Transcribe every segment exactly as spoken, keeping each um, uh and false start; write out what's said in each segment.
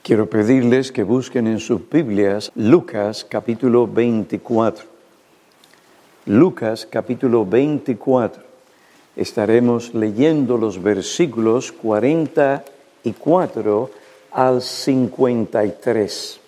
Quiero pedirles que busquen en sus Biblias Lucas capítulo veinticuatro. Lucas capítulo veinticuatro. Estaremos leyendo los versículos cuarenta y cuatro al cincuenta y tres.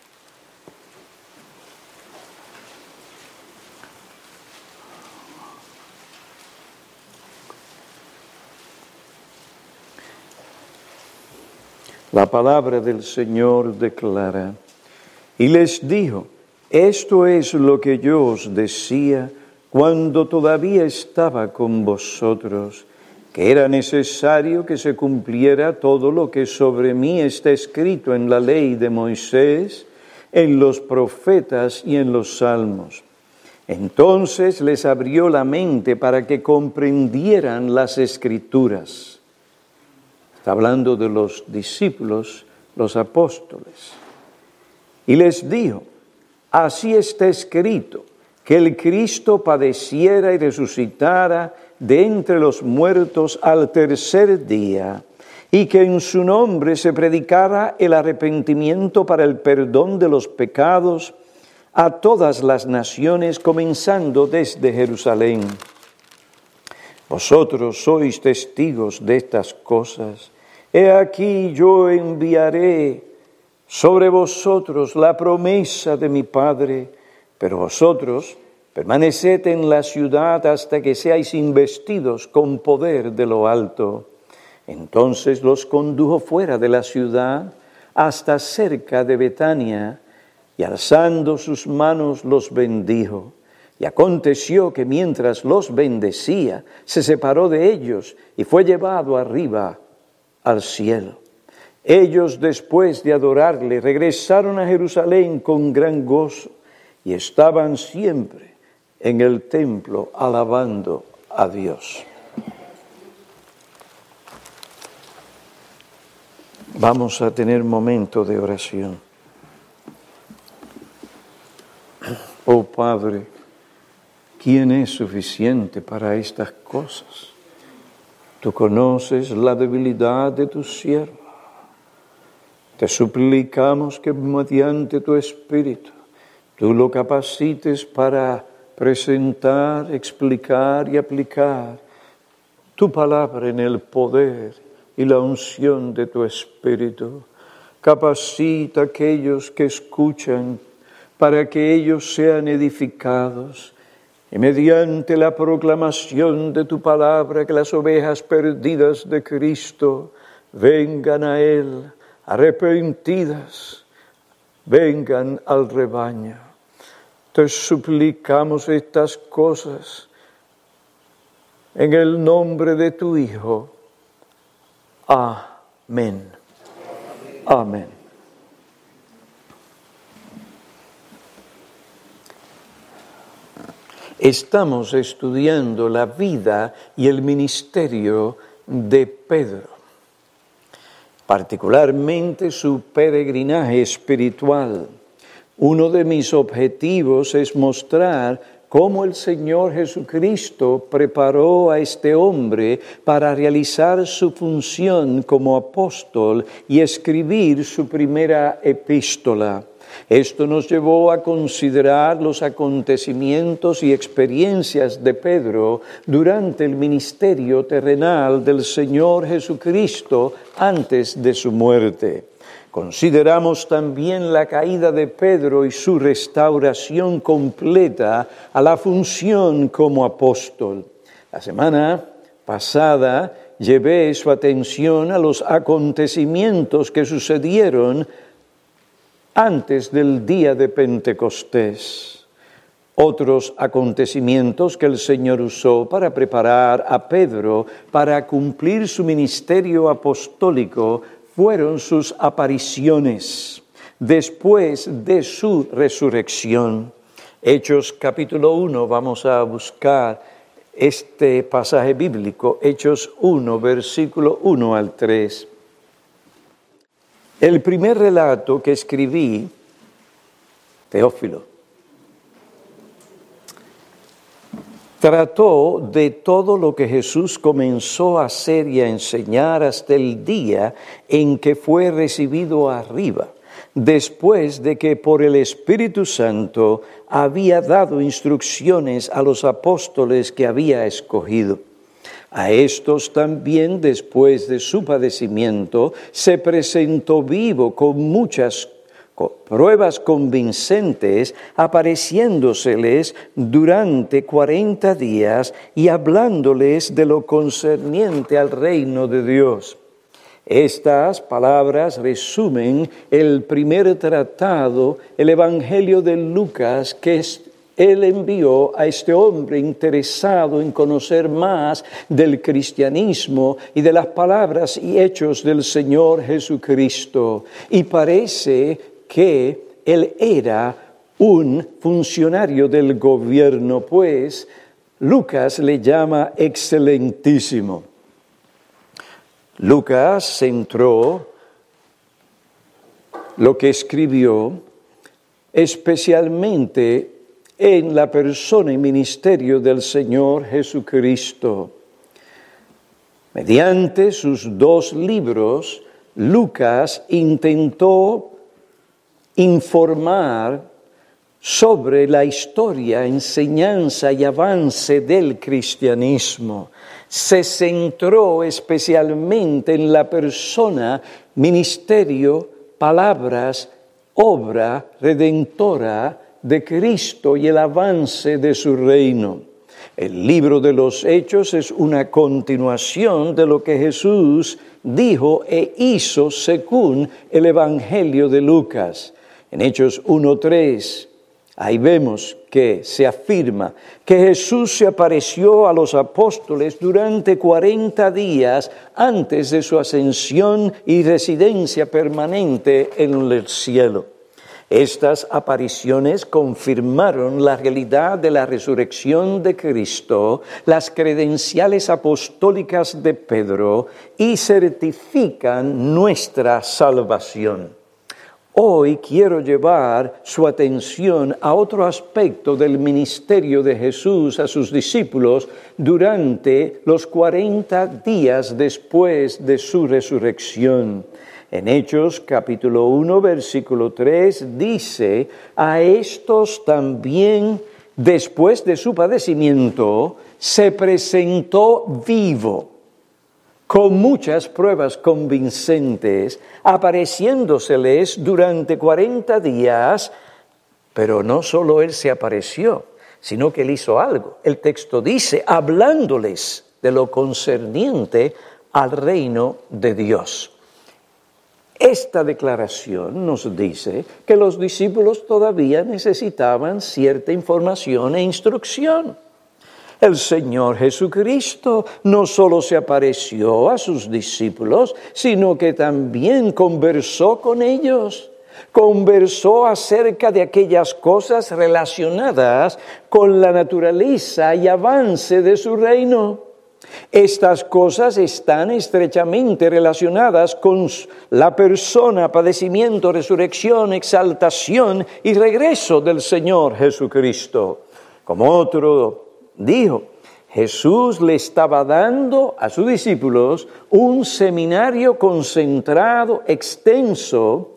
La palabra del Señor declara: y les dijo, esto es lo que yo os decía cuando todavía estaba con vosotros, que era necesario que se cumpliera todo lo que sobre mí está escrito en la ley de Moisés, en los profetas y en los salmos. Entonces les abrió la mente para que comprendieran las Escrituras. Está hablando de los discípulos, los apóstoles. Y les dijo, así está escrito, que el Cristo padeciera y resucitara de entre los muertos al tercer día, y que en su nombre se predicara el arrepentimiento para el perdón de los pecados a todas las naciones, comenzando desde Jerusalén. Vosotros sois testigos de estas cosas. He aquí yo enviaré sobre vosotros la promesa de mi Padre, pero vosotros permaneced en la ciudad hasta que seáis investidos con poder de lo alto. Entonces los condujo fuera de la ciudad hasta cerca de Betania, y alzando sus manos los bendijo. Y aconteció que mientras los bendecía, se separó de ellos y fue llevado arriba al cielo. Ellos, después de adorarle, regresaron a Jerusalén con gran gozo y estaban siempre en el templo alabando a Dios. Vamos a tener momento de oración. Oh Padre, ¿quién es suficiente para estas cosas? Tú conoces la debilidad de tu siervo. Te suplicamos que mediante tu Espíritu tú lo capacites para presentar, explicar y aplicar tu palabra en el poder y la unción de tu Espíritu. Capacita a aquellos que escuchan para que ellos sean edificados, y mediante la proclamación de tu palabra, que las ovejas perdidas de Cristo vengan a Él, arrepentidas, vengan al rebaño. Te suplicamos estas cosas en el nombre de tu Hijo. Amén. Amén. Estamos estudiando la vida y el ministerio de Pedro, particularmente su peregrinaje espiritual. Uno de mis objetivos es mostrar cómo el Señor Jesucristo preparó a este hombre para realizar su función como apóstol y escribir su primera epístola. Esto nos llevó a considerar los acontecimientos y experiencias de Pedro durante el ministerio terrenal del Señor Jesucristo antes de su muerte. Consideramos también la caída de Pedro y su restauración completa a la función como apóstol. La semana pasada llevé su atención a los acontecimientos que sucedieron antes del día de Pentecostés. Otros acontecimientos que el Señor usó para preparar a Pedro para cumplir su ministerio apostólico fueron sus apariciones después de su resurrección. Hechos capítulo uno, vamos a buscar este pasaje bíblico, Hechos uno, versículo uno al tres. El primer relato que escribí, Teófilo, Trató de todo lo que Jesús comenzó a hacer y a enseñar hasta el día en que fue recibido arriba, después de que por el Espíritu Santo había dado instrucciones a los apóstoles que había escogido. A estos también, después de su padecimiento, se presentó vivo con muchas pruebas convincentes, apareciéndoseles durante cuarenta días y hablándoles de lo concerniente al reino de Dios. Estas palabras resumen el primer tratado, el Evangelio de Lucas, que él envió a este hombre interesado en conocer más del cristianismo y de las palabras y hechos del Señor Jesucristo. Y parece que él era un funcionario del gobierno, pues Lucas le llama excelentísimo. Lucas centró lo que escribió especialmente en la persona y ministerio del Señor Jesucristo. Mediante sus dos libros, Lucas intentó informar sobre la historia, enseñanza y avance del cristianismo. Se centró especialmente en la persona, ministerio, palabras, obra redentora de Cristo y el avance de su reino. El libro de los Hechos es una continuación de lo que Jesús dijo e hizo según el Evangelio de Lucas. En Hechos uno tres, ahí vemos que se afirma que Jesús se apareció a los apóstoles durante cuarenta días antes de su ascensión y residencia permanente en el cielo. Estas apariciones confirmaron la realidad de la resurrección de Cristo, las credenciales apostólicas de Pedro y certifican nuestra salvación. Hoy quiero llevar su atención a otro aspecto del ministerio de Jesús a sus discípulos durante los cuarenta días después de su resurrección. En Hechos capítulo uno, versículo tres, dice, a estos también, después de su padecimiento, se presentó vivo, con muchas pruebas convincentes, apareciéndoseles durante cuarenta días, pero no solo él se apareció, sino que él hizo algo. El texto dice, hablándoles de lo concerniente al reino de Dios. Esta declaración nos dice que los discípulos todavía necesitaban cierta información e instrucción. El Señor Jesucristo no solo se apareció a sus discípulos, sino que también conversó con ellos. Conversó acerca de aquellas cosas relacionadas con la naturaleza y avance de su reino. Estas cosas están estrechamente relacionadas con la persona, padecimiento, resurrección, exaltación y regreso del Señor Jesucristo. Como otro dijo, Jesús le estaba dando a sus discípulos un seminario concentrado, extenso,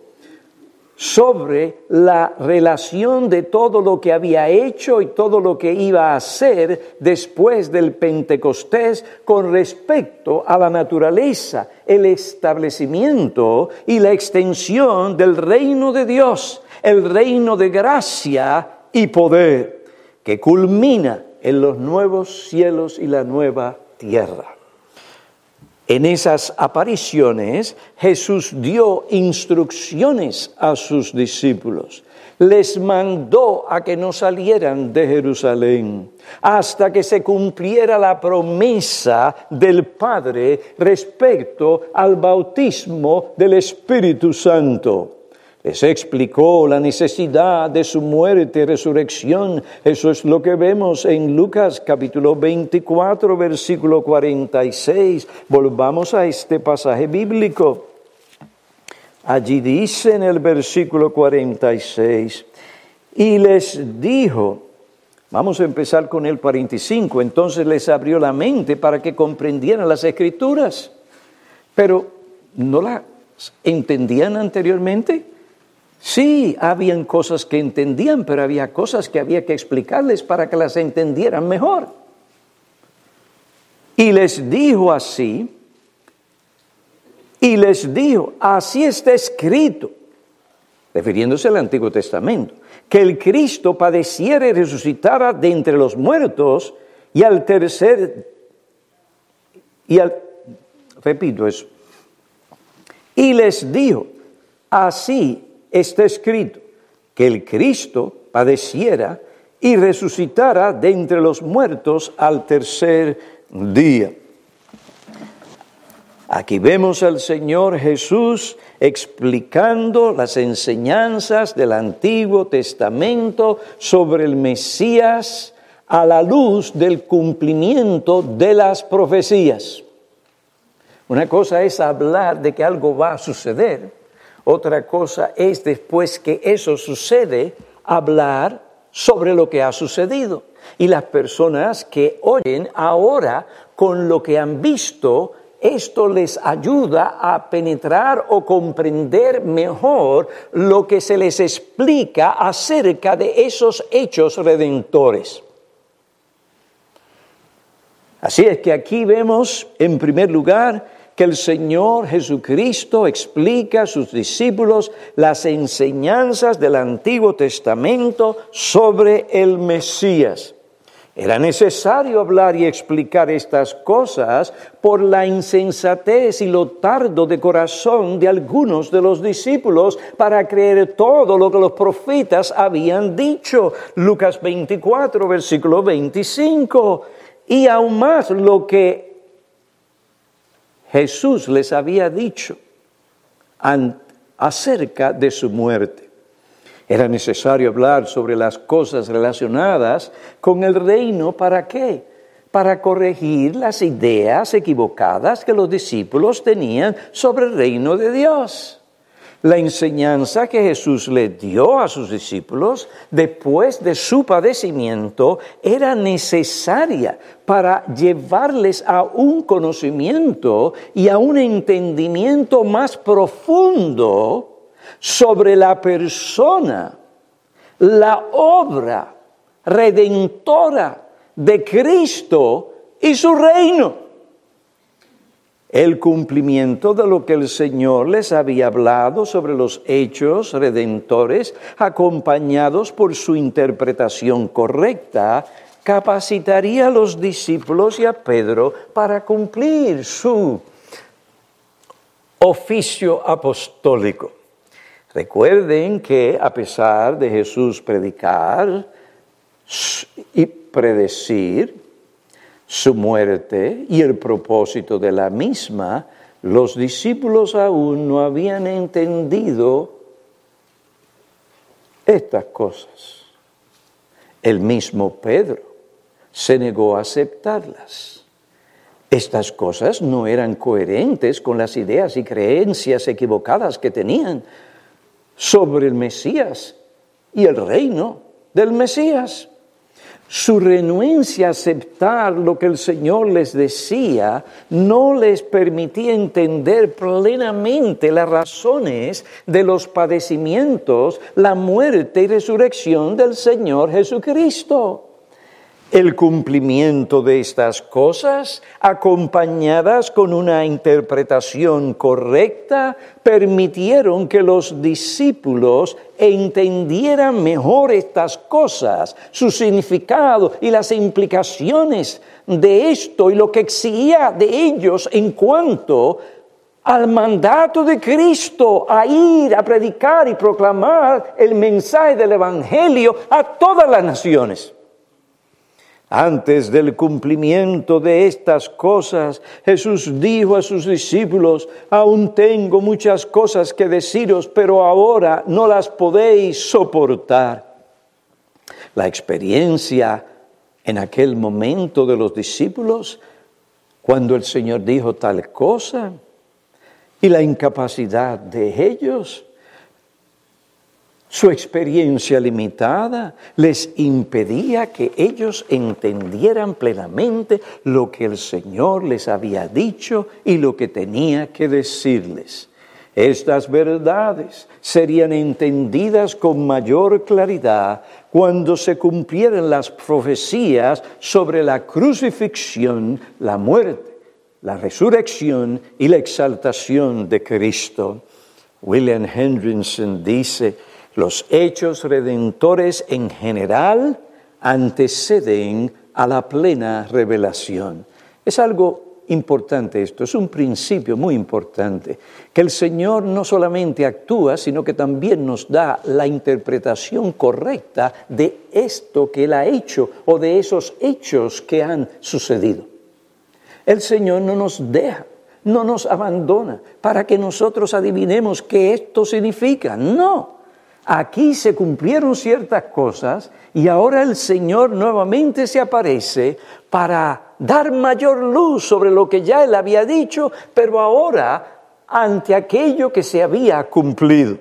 sobre la relación de todo lo que había hecho y todo lo que iba a hacer después del Pentecostés con respecto a la naturaleza, el establecimiento y la extensión del reino de Dios, el reino de gracia y poder, que culmina en los nuevos cielos y la nueva tierra. En esas apariciones, Jesús dio instrucciones a sus discípulos. Les mandó a que no salieran de Jerusalén hasta que se cumpliera la promesa del Padre respecto al bautismo del Espíritu Santo. Les explicó la necesidad de su muerte y resurrección. Eso es lo que vemos en Lucas capítulo veinticuatro, versículo cuarenta y seis. Volvamos a este pasaje bíblico. Allí dice en el versículo cuarenta y seis, y les dijo, Vamos a empezar con el cuarenta y cinco. Entonces les abrió la mente para que comprendieran las Escrituras. Pero, ¿no las entendían anteriormente? Sí, habían cosas que entendían, pero había cosas que había que explicarles para que las entendieran mejor. Y les dijo así, y les dijo, así está escrito, refiriéndose al Antiguo Testamento, que el Cristo padeciera y resucitara de entre los muertos, y al tercer, y al, repito eso, y les dijo, así está escrito, que el Cristo padeciera y resucitara de entre los muertos al tercer día. Aquí vemos al Señor Jesús explicando las enseñanzas del Antiguo Testamento sobre el Mesías a la luz del cumplimiento de las profecías. Una cosa es hablar de que algo va a suceder, otra cosa es después que eso sucede, hablar sobre lo que ha sucedido. Y las personas que oyen ahora con lo que han visto, esto les ayuda a penetrar o comprender mejor lo que se les explica acerca de esos hechos redentores. Así es que aquí vemos, en primer lugar, que el Señor Jesucristo explica a sus discípulos las enseñanzas del Antiguo Testamento sobre el Mesías. Era necesario hablar y explicar estas cosas por la insensatez y lo tardo de corazón de algunos de los discípulos para creer todo lo que los profetas habían dicho. Lucas veinticuatro, versículo veinticinco. Y aún más lo que Jesús les había dicho acerca de su muerte. Era necesario hablar sobre las cosas relacionadas con el reino. ¿Para qué? Para corregir las ideas equivocadas que los discípulos tenían sobre el reino de Dios. La enseñanza que Jesús le dio a sus discípulos después de su padecimiento era necesaria para llevarles a un conocimiento y a un entendimiento más profundo sobre la persona, la obra redentora de Cristo y su reino. El cumplimiento de lo que el Señor les había hablado sobre los hechos redentores, acompañados por su interpretación correcta, capacitaría a los discípulos y a Pedro para cumplir su oficio apostólico. Recuerden que a pesar de Jesús predicar y predecir su muerte y el propósito de la misma, los discípulos aún no habían entendido estas cosas. El mismo Pedro se negó a aceptarlas. Estas cosas no eran coherentes con las ideas y creencias equivocadas que tenían sobre el Mesías y el reino del Mesías. Su renuencia a aceptar lo que el Señor les decía no les permitía entender plenamente las razones de los padecimientos, la muerte y resurrección del Señor Jesucristo. El cumplimiento de estas cosas, acompañadas con una interpretación correcta, permitieron que los discípulos entendieran mejor estas cosas, su significado y las implicaciones de esto y lo que exigía de ellos en cuanto al mandato de Cristo a ir a predicar y proclamar el mensaje del Evangelio a todas las naciones. Antes del cumplimiento de estas cosas, Jesús dijo a sus discípulos: aún tengo muchas cosas que deciros, pero ahora no las podéis soportar. La experiencia en aquel momento de los discípulos, cuando el Señor dijo tal cosa, y la incapacidad de ellos, Su experiencia limitada les impedía que ellos entendieran plenamente lo que el Señor les había dicho y lo que tenía que decirles. Estas verdades serían entendidas con mayor claridad cuando se cumplieran las profecías sobre la crucifixión, la muerte, la resurrección y la exaltación de Cristo. William Hendrickson dice: los hechos redentores en general anteceden a la plena revelación. Es algo importante esto, es un principio muy importante, que el Señor no solamente actúa, sino que también nos da la interpretación correcta de esto que Él ha hecho o de esos hechos que han sucedido. El Señor no nos deja, no nos abandona para que nosotros adivinemos qué esto significa. No, aquí se cumplieron ciertas cosas y ahora el Señor nuevamente se aparece para dar mayor luz sobre lo que ya Él había dicho, pero ahora ante aquello que se había cumplido.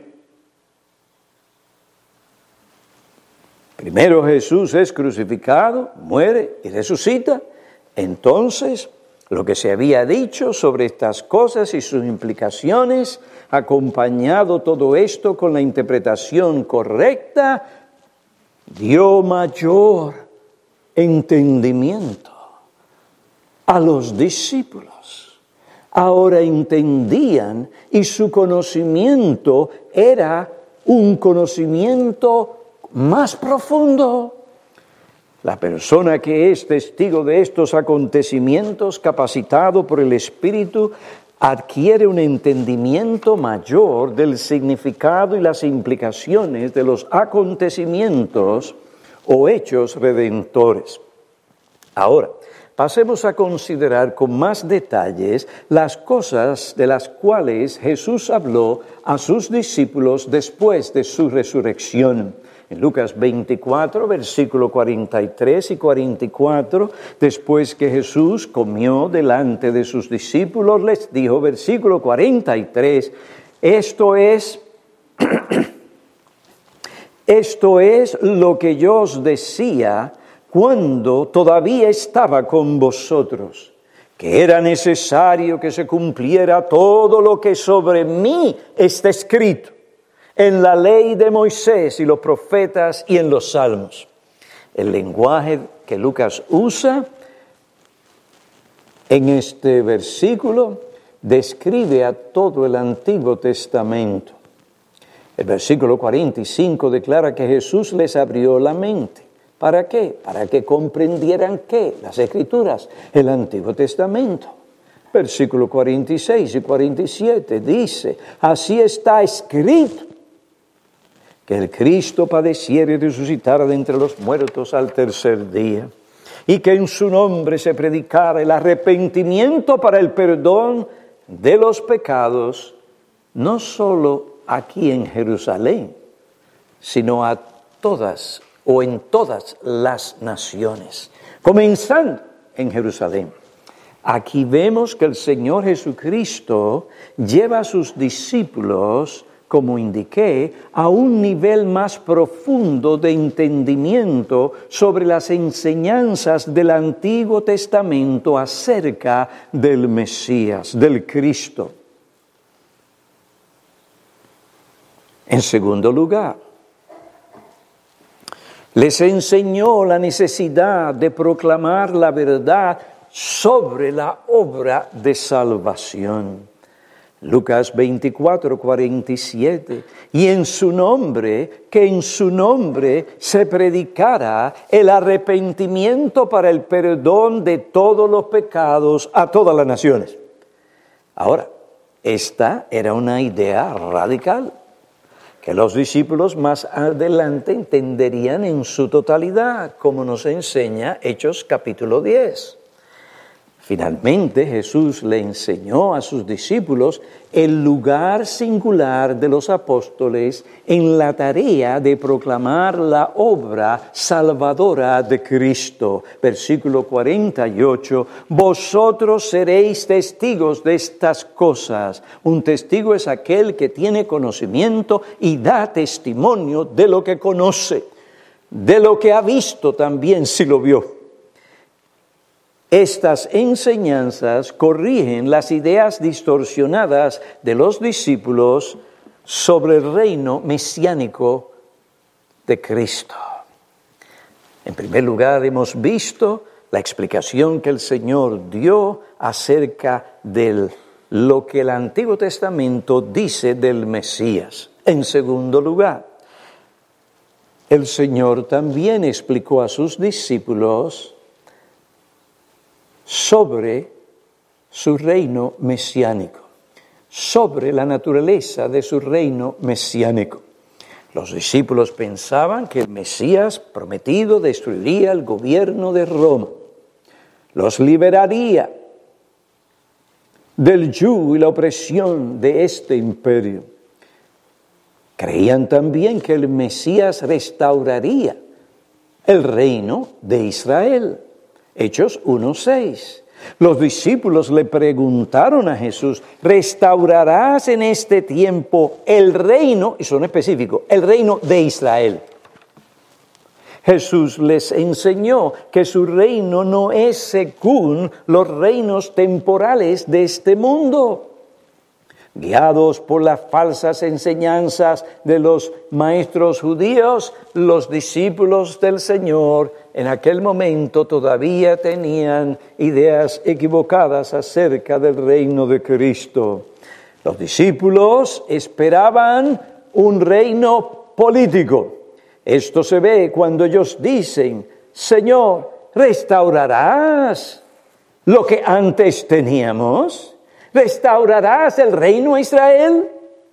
Primero Jesús es crucificado, muere y resucita. Entonces, lo que se había dicho sobre estas cosas y sus implicaciones, acompañado todo esto con la interpretación correcta, dio mayor entendimiento a los discípulos. Ahora entendían y su conocimiento era un conocimiento más profundo. La persona que es testigo de estos acontecimientos, capacitado por el Espíritu, adquiere un entendimiento mayor del significado y las implicaciones de los acontecimientos o hechos redentores. Ahora, pasemos a considerar con más detalles las cosas de las cuales Jesús habló a sus discípulos después de su resurrección. En Lucas veinticuatro, versículo cuarenta y tres y cuarenta y cuatro, después que Jesús comió delante de sus discípulos, les dijo, versículo cuarenta y tres, esto es, esto es lo que yo os decía cuando todavía estaba con vosotros, que era necesario que se cumpliera todo lo que sobre mí está escrito en la ley de Moisés y los profetas y en los salmos. El lenguaje que Lucas usa en este versículo describe a todo el Antiguo Testamento. El versículo cuarenta y cinco declara que Jesús les abrió la mente. ¿Para qué? Para que comprendieran ¿qué? Las Escrituras, el Antiguo Testamento. Versículo cuarenta y seis y cuarenta y siete dice, así está escrito, que el Cristo padeciera y resucitara de entre los muertos al tercer día, y que en su nombre se predicara el arrepentimiento para el perdón de los pecados, no solo aquí en Jerusalén, sino a todas o en todas las naciones, comenzando en Jerusalén. Aquí vemos que el Señor Jesucristo lleva a sus discípulos, como indiqué, a un nivel más profundo de entendimiento sobre las enseñanzas del Antiguo Testamento acerca del Mesías, del Cristo. En segundo lugar, les enseñó la necesidad de proclamar la verdad sobre la obra de salvación. Lucas veinticuatro, cuarenta y siete, y en su nombre, que en su nombre se predicara el arrepentimiento para el perdón de todos los pecados a todas las naciones. Ahora, esta era una idea radical, que los discípulos más adelante entenderían en su totalidad, como nos enseña Hechos capítulo diez. Finalmente, Jesús le enseñó a sus discípulos el lugar singular de los apóstoles en la tarea de proclamar la obra salvadora de Cristo. Versículo cuarenta y ocho, vosotros seréis testigos de estas cosas. Un testigo es aquel que tiene conocimiento y da testimonio de lo que conoce, de lo que ha visto también si lo vio. Estas enseñanzas corrigen las ideas distorsionadas de los discípulos sobre el reino mesiánico de Cristo. En primer lugar, hemos visto la explicación que el Señor dio acerca de lo que el Antiguo Testamento dice del Mesías. En segundo lugar, el Señor también explicó a sus discípulos sobre su reino mesiánico, sobre la naturaleza de su reino mesiánico. Los discípulos pensaban que el Mesías prometido destruiría el gobierno de Roma, los liberaría del yugo y la opresión de este imperio. Creían también que el Mesías restauraría el reino de Israel. Hechos uno seis. Los discípulos le preguntaron a Jesús, ¿restaurarás en este tiempo el reino? Y son específicos, el reino de Israel. Jesús les enseñó que su reino no es según los reinos temporales de este mundo. Guiados por las falsas enseñanzas de los maestros judíos, los discípulos del Señor en aquel momento todavía tenían ideas equivocadas acerca del reino de Cristo. Los discípulos esperaban un reino político. Esto se ve cuando ellos dicen, Señor, ¿restaurarás lo que antes teníamos? ¿Restaurarás el reino a Israel?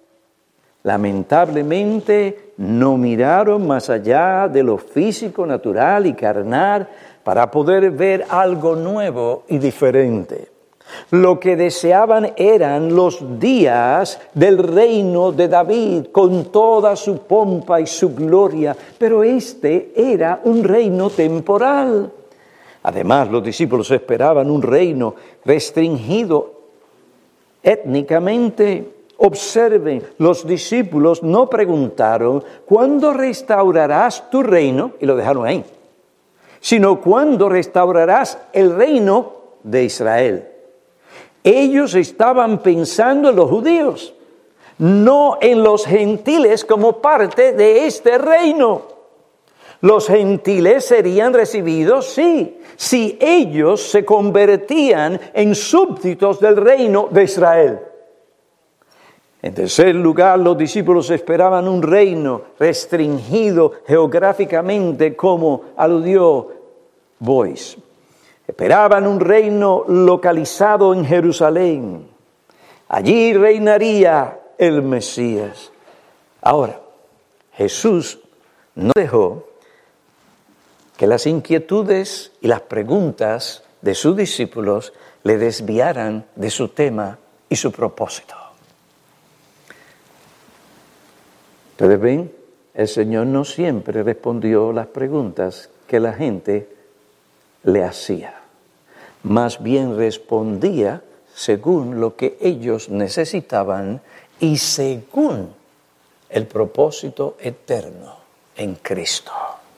Lamentablemente no miraron más allá de lo físico, natural y carnal para poder ver algo nuevo y diferente. Lo que deseaban eran los días del reino de David con toda su pompa y su gloria, pero este era un reino temporal. Además, los discípulos esperaban un reino restringido étnicamente. Observen, los discípulos no preguntaron, ¿cuándo restaurarás tu reino? Y lo dejaron ahí. Sino, ¿cuándo restaurarás el reino de Israel? Ellos estaban pensando en los judíos, no en los gentiles como parte de este reino. Los gentiles serían recibidos, sí, si ellos se convertían en súbditos del reino de Israel. En tercer lugar, los discípulos esperaban un reino restringido geográficamente, como aludió Boyce. Esperaban un reino localizado en Jerusalén. Allí reinaría el Mesías. Ahora, Jesús no dejó que las inquietudes y las preguntas de sus discípulos le desviaran de su tema y su propósito. Ustedes ven, el Señor no siempre respondió las preguntas que la gente le hacía. Más bien respondía según lo que ellos necesitaban y según el propósito eterno en Cristo.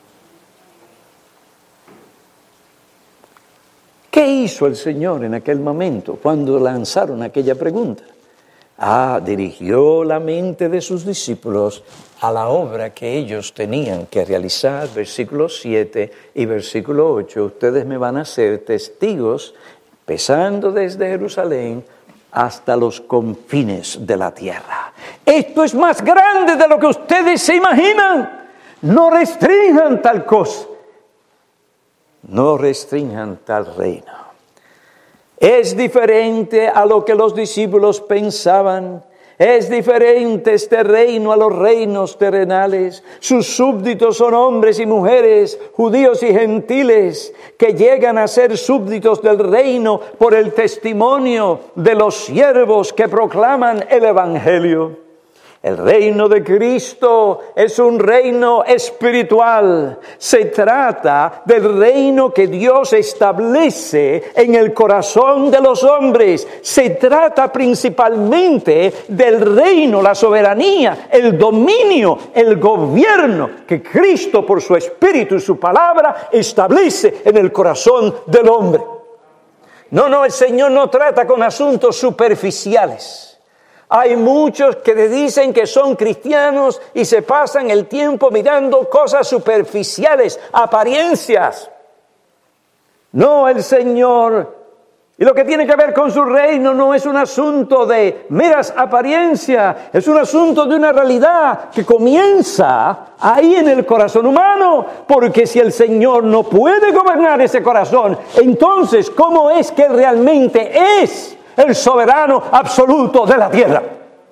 ¿Qué hizo el Señor en aquel momento cuando lanzaron aquella pregunta? Ah, dirigió la mente de sus discípulos a la obra que ellos tenían que realizar. Versículo siete y versículo ocho. Ustedes me van a ser testigos, empezando desde Jerusalén hasta los confines de la tierra. Esto es más grande de lo que ustedes se imaginan. No restrinjan tal cosa. No restrinjan tal reino. Es diferente a lo que los discípulos pensaban. Es diferente este reino a los reinos terrenales. Sus súbditos son hombres y mujeres, judíos y gentiles, que llegan a ser súbditos del reino por el testimonio de los siervos que proclaman el Evangelio. El reino de Cristo es un reino espiritual. Se trata del reino que Dios establece en el corazón de los hombres. Se trata principalmente del reino, la soberanía, el dominio, el gobierno que Cristo por su Espíritu y su palabra establece en el corazón del hombre. No, no, el Señor no trata con asuntos superficiales. Hay muchos que dicen que son cristianos y se pasan el tiempo mirando cosas superficiales, apariencias. No, el Señor, y lo que tiene que ver con su reino no es un asunto de meras apariencias, es un asunto de una realidad que comienza ahí en el corazón humano, porque si el Señor no puede gobernar ese corazón, entonces, ¿cómo es que realmente es el soberano absoluto de la tierra?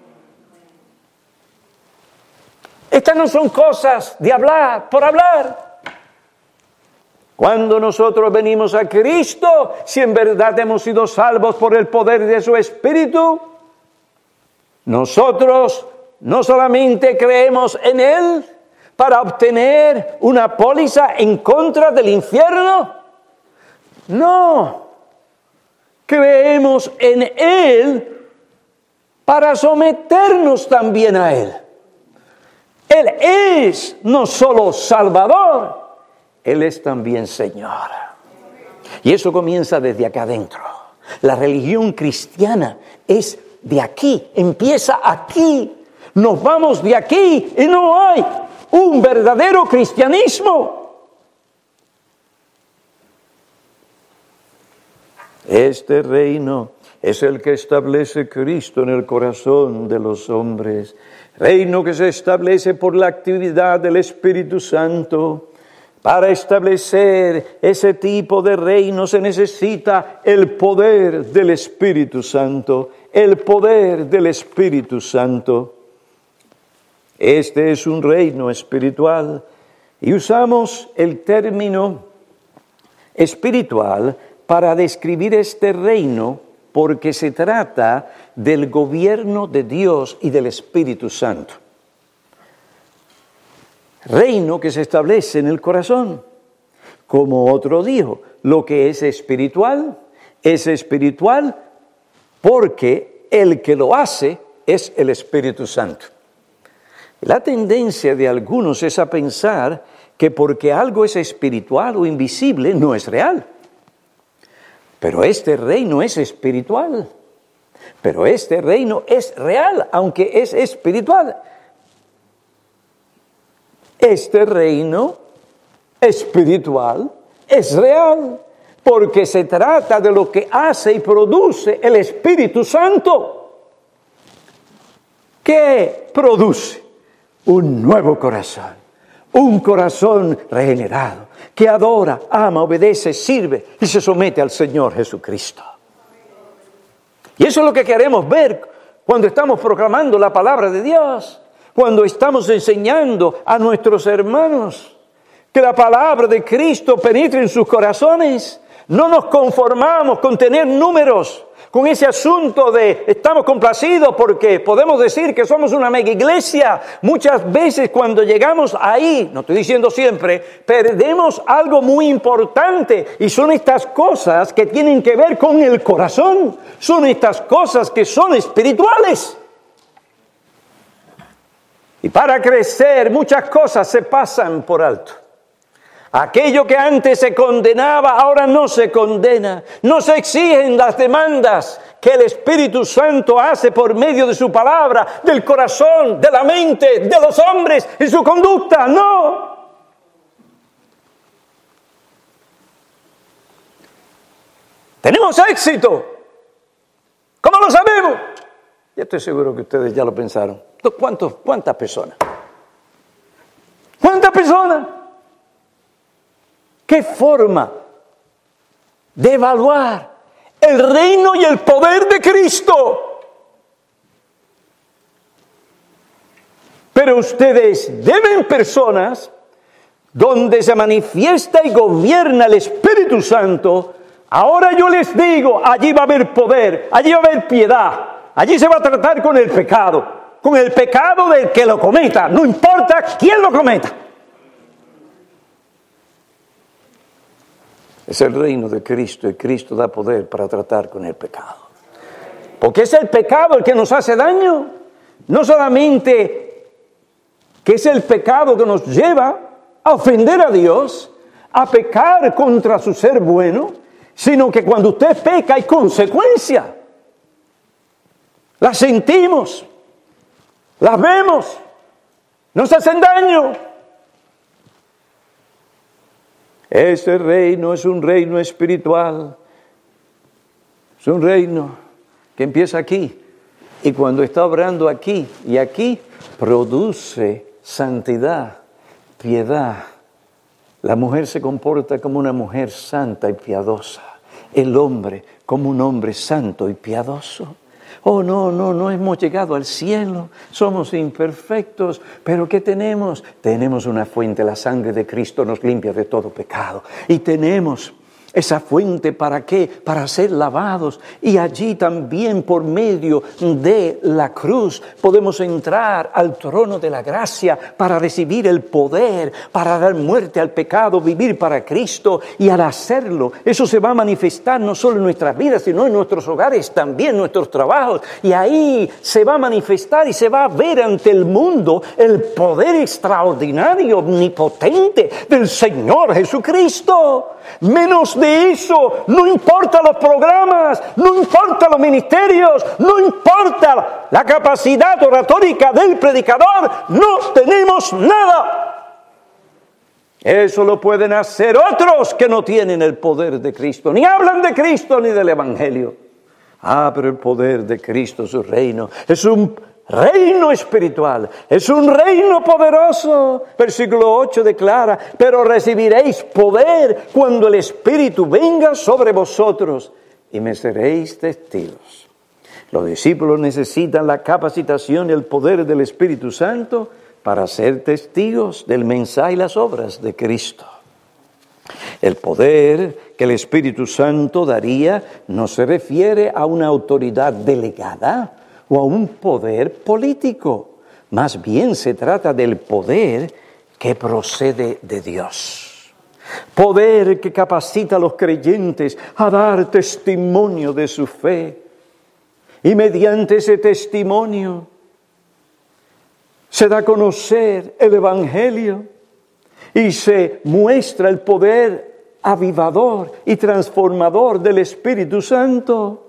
Estas no son cosas de hablar por hablar. Cuando nosotros venimos a Cristo, si en verdad hemos sido salvos por el poder de su Espíritu, nosotros no solamente creemos en Él para obtener una póliza en contra del infierno, no. Creemos en Él para someternos también a Él. Él es no solo Salvador, Él es también Señor. Y eso comienza desde acá adentro. La religión cristiana es de aquí, empieza aquí. Nos vamos de aquí y no hay un verdadero cristianismo. Este reino es el que establece Cristo en el corazón de los hombres. Reino que se establece por la actividad del Espíritu Santo. Para establecer ese tipo de reino se necesita el poder del Espíritu Santo. El poder del Espíritu Santo. Este es un reino espiritual. Y usamos el término espiritual para describir este reino, porque se trata del gobierno de Dios y del Espíritu Santo. Reino que se establece en el corazón. Como otro dijo, lo que es espiritual, es espiritual porque el que lo hace es el Espíritu Santo. La tendencia de algunos es a pensar que porque algo es espiritual o invisible, no es real. Pero este reino es espiritual. Pero este reino es real, aunque es espiritual. Este reino espiritual es real, porque se trata de lo que hace y produce el Espíritu Santo. ¿Qué produce? Un nuevo corazón, un corazón regenerado, que adora, ama, obedece, sirve y se somete al Señor Jesucristo. Y eso es lo que queremos ver cuando estamos proclamando la palabra de Dios, cuando estamos enseñando a nuestros hermanos que la palabra de Cristo penetre en sus corazones. No nos conformamos con tener números, con ese asunto de estamos complacidos porque podemos decir que somos una mega iglesia. Muchas veces cuando llegamos ahí, no estoy diciendo siempre, perdemos algo muy importante, y son estas cosas que tienen que ver con el corazón, son estas cosas que son espirituales. Y para crecer muchas cosas se pasan por alto. Aquello que antes se condenaba, ahora no se condena. No se exigen las demandas que el Espíritu Santo hace por medio de su palabra, del corazón, de la mente, de los hombres y su conducta. No. Tenemos éxito. ¿Cómo lo sabemos? Yo estoy seguro que ustedes ya lo pensaron. ¿Cuántos, ¿Cuántas personas? ¿Cuántas personas? ¿Qué forma de evaluar el reino y el poder de Cristo? pero ustedes deben personas donde se manifiesta y gobierna el Espíritu Santo. Ahora yo les digo, allí va a haber poder, allí va a haber piedad, allí se va a tratar con el pecado, con el pecado del que lo cometa, no importa quién lo cometa. Es el reino de Cristo y Cristo da poder para tratar con el pecado. Porque es el pecado el que nos hace daño. No solamente que es el pecado que nos lleva a ofender a Dios, a pecar contra su ser bueno, sino que cuando usted peca hay consecuencia. Las sentimos, las vemos, nos hacen daño. Ese reino es un reino espiritual, es un reino que empieza aquí y cuando está obrando aquí y aquí produce santidad, piedad. La mujer se comporta como una mujer santa y piadosa, el hombre como un hombre santo y piadoso. Oh, no, no, no hemos llegado al cielo, somos imperfectos, pero ¿qué tenemos? Tenemos una fuente, la sangre de Cristo nos limpia de todo pecado. Y tenemos esa fuente, ¿para qué? Para ser lavados. Y allí también por medio de la cruz podemos entrar al trono de la gracia para recibir el poder, para dar muerte al pecado, vivir para Cristo. Y al hacerlo, eso se va a manifestar no solo en nuestras vidas, sino en nuestros hogares, también en nuestros trabajos. Y ahí se va a manifestar y se va a ver ante el mundo el poder extraordinario, omnipotente del Señor Jesucristo. Menos de eso, no importa los programas, no importa los ministerios, no importa la capacidad oratórica del predicador, no tenemos nada. Eso lo pueden hacer otros que no tienen el poder de Cristo, ni hablan de Cristo ni del Evangelio. Ah, pero el poder de Cristo, su reino, es un reino espiritual, es un reino poderoso. Versículo ocho declara, pero recibiréis poder cuando el Espíritu venga sobre vosotros y me seréis testigos. Los discípulos necesitan la capacitación y el poder del Espíritu Santo para ser testigos del mensaje y las obras de Cristo. El poder que el Espíritu Santo daría no se refiere a una autoridad delegada o a un poder político. Más bien se trata del poder que procede de Dios. Poder que capacita a los creyentes a dar testimonio de su fe. Y mediante ese testimonio se da a conocer el Evangelio y se muestra el poder avivador y transformador del Espíritu Santo.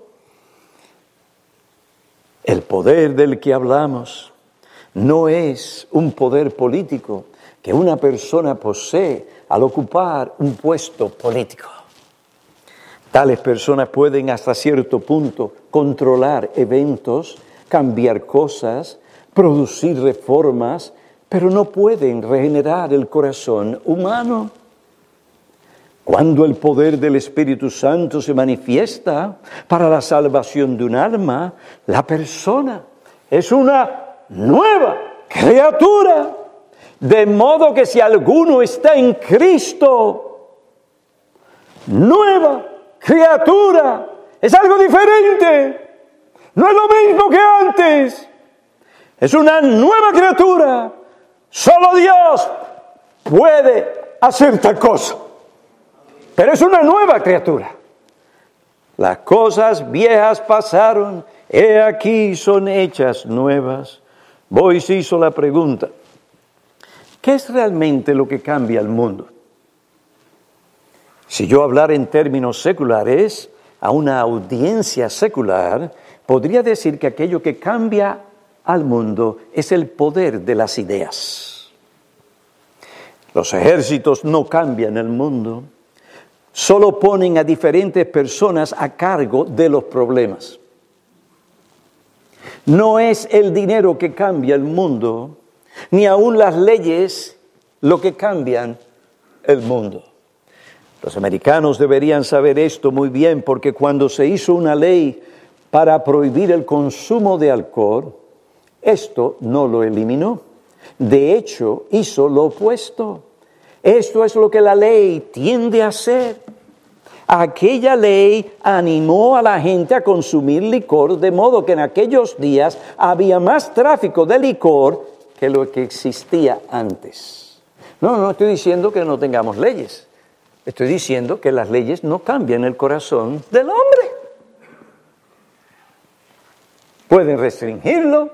El poder del que hablamos no es un poder político que una persona posee al ocupar un puesto político. Tales personas pueden hasta cierto punto controlar eventos, cambiar cosas, producir reformas, pero no pueden regenerar el corazón humano. Cuando el poder del Espíritu Santo se manifiesta para la salvación de un alma, la persona es una nueva criatura. De modo que si alguno está en Cristo, nueva criatura, es algo diferente. No es lo mismo que antes. Es una nueva criatura. Solo Dios puede hacer tal cosa. Pero es una nueva criatura. Las cosas viejas pasaron, he aquí son hechas nuevas. Boyce hizo la pregunta, ¿qué es realmente lo que cambia el mundo? Si yo hablara en términos seculares, a una audiencia secular, podría decir que aquello que cambia al mundo es el poder de las ideas. Los ejércitos no cambian el mundo. Solo ponen a diferentes personas a cargo de los problemas. No es el dinero que cambia el mundo, ni aun las leyes lo que cambian el mundo. Los americanos deberían saber esto muy bien, porque cuando se hizo una ley para prohibir el consumo de alcohol, esto no lo eliminó. De hecho, hizo lo opuesto. Esto es lo que la ley tiende a hacer. Aquella ley animó a la gente a consumir licor, de modo que en aquellos días había más tráfico de licor que lo que existía antes. No, no estoy diciendo que no tengamos leyes. Estoy diciendo que las leyes no cambian el corazón del hombre. Pueden restringirlo,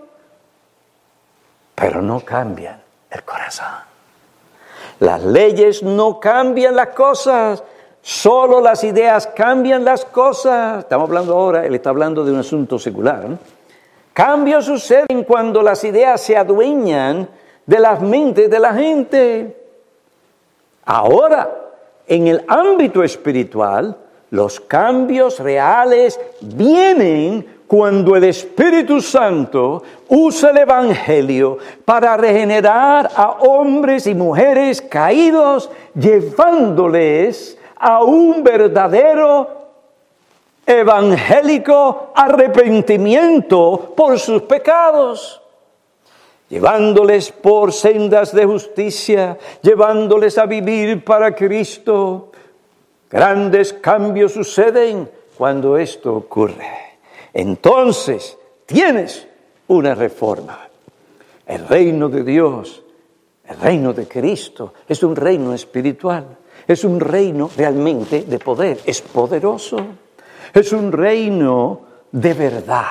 pero no cambian el corazón. Las leyes no cambian las cosas, solo las ideas cambian las cosas. Estamos hablando ahora, él está hablando de un asunto secular, ¿no? Cambios suceden cuando las ideas se adueñan de las mentes de la gente. Ahora, en el ámbito espiritual, los cambios reales vienen cuando el Espíritu Santo usa el Evangelio para regenerar a hombres y mujeres caídos, llevándoles a un verdadero evangélico arrepentimiento por sus pecados, llevándoles por sendas de justicia, llevándoles a vivir para Cristo. Grandes cambios suceden cuando esto ocurre. Entonces tienes una reforma. El reino de Dios, el reino de Cristo, es un reino espiritual, es un reino realmente de poder, es poderoso, es un reino de verdad.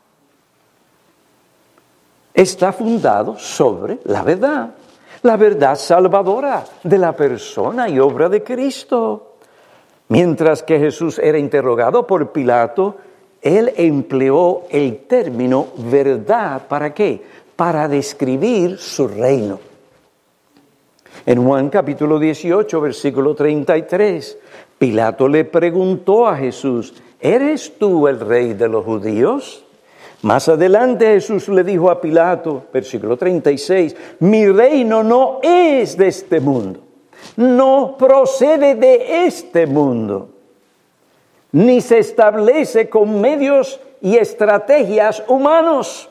Está fundado sobre la verdad, la verdad salvadora de la persona y obra de Cristo. Mientras que Jesús era interrogado por Pilato, él empleó el término verdad, ¿para qué? Para describir su reino. En Juan capítulo dieciocho, versículo treinta y tres, Pilato le preguntó a Jesús, ¿eres tú el rey de los judíos? Más adelante Jesús le dijo a Pilato, versículo treinta y seis, mi reino no es de este mundo, no procede de este mundo, ni se establece con medios y estrategias humanos.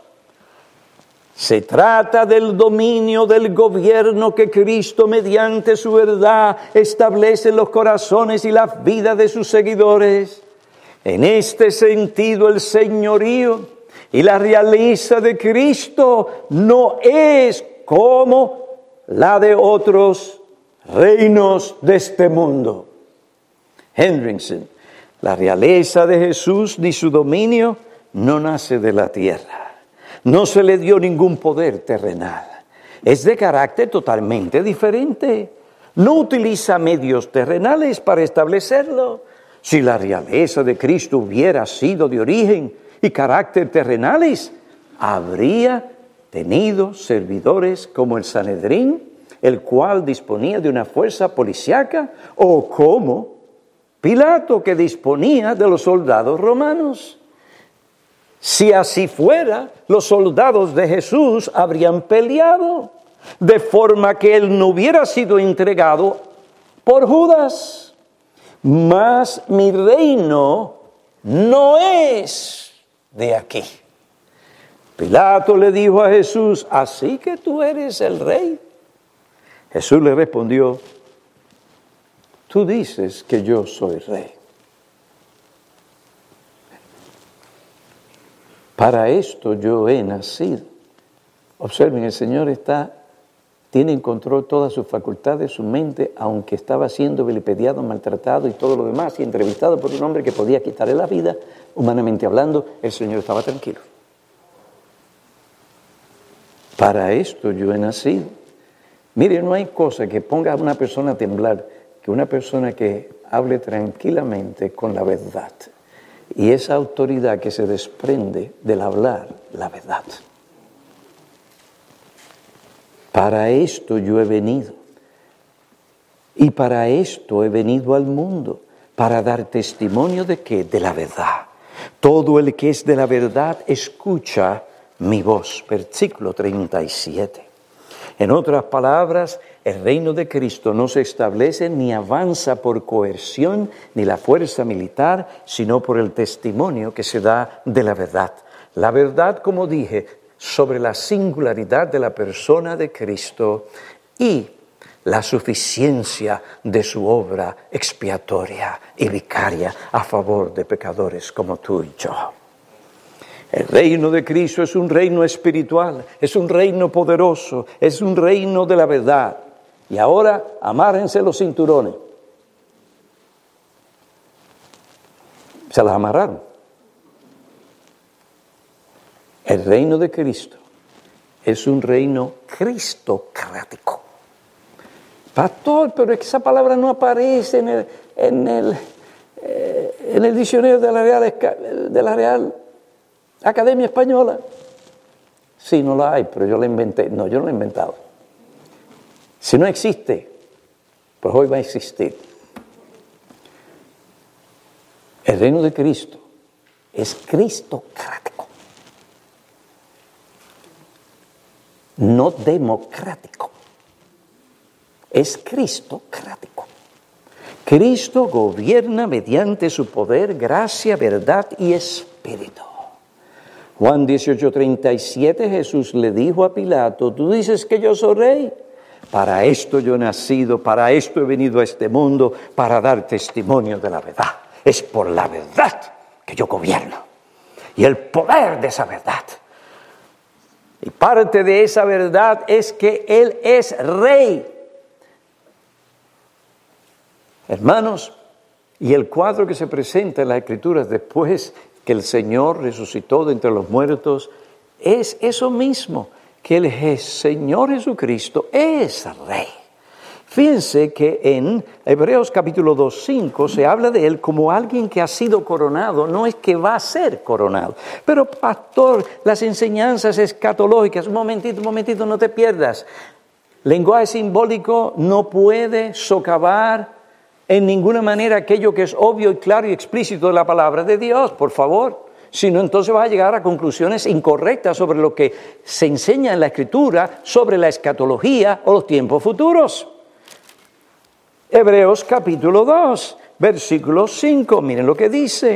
Se trata del dominio del gobierno que Cristo, mediante su verdad, establece en los corazones y las vidas de sus seguidores. En este sentido, el señorío y la realeza de Cristo no es como la de otros reinos de este mundo. Hendrickson, la realeza de Jesús ni su dominio no nace de la tierra. No se le dio ningún poder terrenal. Es de carácter totalmente diferente. No utiliza medios terrenales para establecerlo. Si la realeza de Cristo hubiera sido de origen y carácter terrenales, habría tenido servidores como el Sanedrín, el cual disponía de una fuerza policíaca, o como Pilato, que disponía de los soldados romanos. Si así fuera, los soldados de Jesús habrían peleado, de forma que él no hubiera sido entregado por Judas. Mas mi reino no es de aquí. Pilato le dijo a Jesús, ¿así que tú eres el rey? Jesús le respondió, tú dices que yo soy rey. Para esto yo he nacido. Observen, el Señor está, tiene en control todas sus facultades, su mente, aunque estaba siendo vilipendiado, maltratado y todo lo demás, y entrevistado por un hombre que podía quitarle la vida, humanamente hablando, el Señor estaba tranquilo. Para esto yo he nacido. Mire, no hay cosa que ponga a una persona a temblar que una persona que hable tranquilamente con la verdad. Y esa autoridad que se desprende del hablar la verdad. Para esto yo he venido. Y para esto he venido al mundo. Para dar testimonio de qué? De la verdad. Todo el que es de la verdad escucha mi voz. Versículo treinta y siete. En otras palabras, el reino de Cristo no se establece ni avanza por coerción ni la fuerza militar, sino por el testimonio que se da de la verdad. La verdad, como dije, sobre la singularidad de la persona de Cristo y la suficiencia de su obra expiatoria y vicaria a favor de pecadores como tú y yo. El reino de Cristo es un reino espiritual, es un reino poderoso, es un reino de la verdad. Y ahora amárrense los cinturones. Se las amarraron. El reino de Cristo es un reino cristocrático. Pastor, pero esa palabra no aparece en el, en el, eh, en el diccionario de la, Real, de la Real Academia Española. Sí, no la hay, pero yo la inventé. No, yo no la he inventado. Si no existe, pues hoy va a existir. El reino de Cristo es cristocrático, no democrático. Es cristocrático. Cristo gobierna mediante su poder, gracia, verdad y espíritu. Juan dieciocho treinta y siete, Jesús le dijo a Pilato, ¿tú dices que yo soy rey? Para esto yo he nacido, para esto he venido a este mundo, para dar testimonio de la verdad. Es por la verdad que yo gobierno y el poder de esa verdad. Y parte de esa verdad es que Él es rey. Hermanos, y el cuadro que se presenta en las Escrituras después que el Señor resucitó de entre los muertos es eso mismo, que el Señor Jesucristo es rey. Fíjense que en Hebreos capítulo dos, cinco se habla de Él como alguien que ha sido coronado, no es que va a ser coronado. Pero pastor, las enseñanzas escatológicas, un momentito, un momentito, no te pierdas. Lenguaje simbólico no puede socavar en ninguna manera aquello que es obvio y claro y explícito de la palabra de Dios, por favor. Si no, entonces vas a llegar a conclusiones incorrectas sobre lo que se enseña en la Escritura, sobre la escatología o los tiempos futuros. Hebreos capítulo dos, versículo cinco, miren lo que dice.